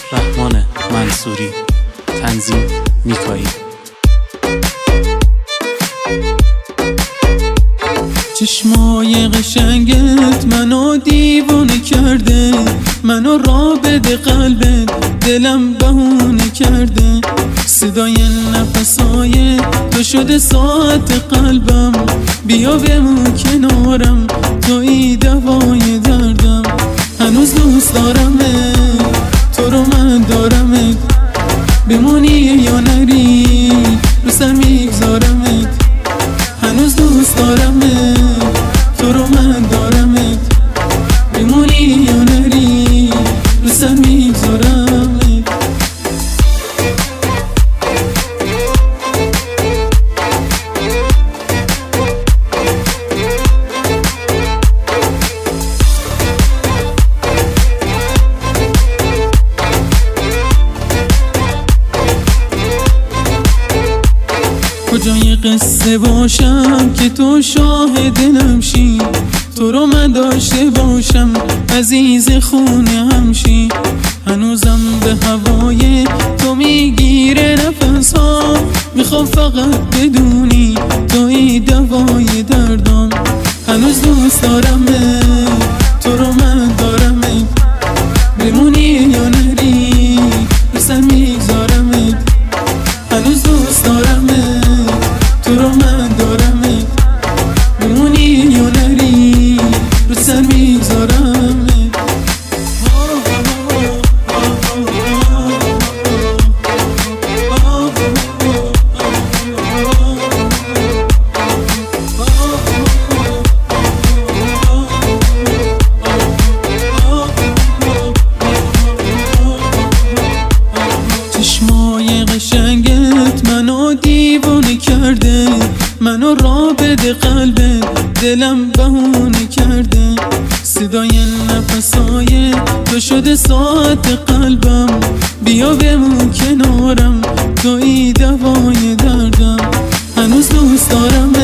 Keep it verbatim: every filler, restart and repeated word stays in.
رحمان منصوری، تنظیم میکایی. چشمای قشنگت منو دیوونه کرده، منو را بده قلبت دلم بهونه کرده. صدای نفسای تو شده ساعت قلبم، بیا بمون کنارم توی دوای دردم. هنوز دوست دارمه تو رو من دارمت، بمونی یا نری رو سر میگذارمت. هنوز دوست دارمه تو رو من دارمت، بمونی یا نری رو سر میگذارمت. کجای قصه باشم که تو شاهد نمشی، تو رو من داشته باشم عزیز خونه همشی. هنوزم به هوای تو میگیره نفس ها، میخوام فقط بدونی توی دوای دردم. هنوز دوست دارمه تو رو من دارمه، بمونی یا نری رو سر میگذارمت. هنوز دوست دارمه تو رو من دارمه، بمونی یا نری رو سر میگذارمت. چشمای قشنگت منو دیوونه کرده، منو را بده قلبت دلم بهونه کرده. صدای نفسای تو شده ساعت قلبم، بیا بمون کنارم توی دوای دردم. هنوز دوست دارم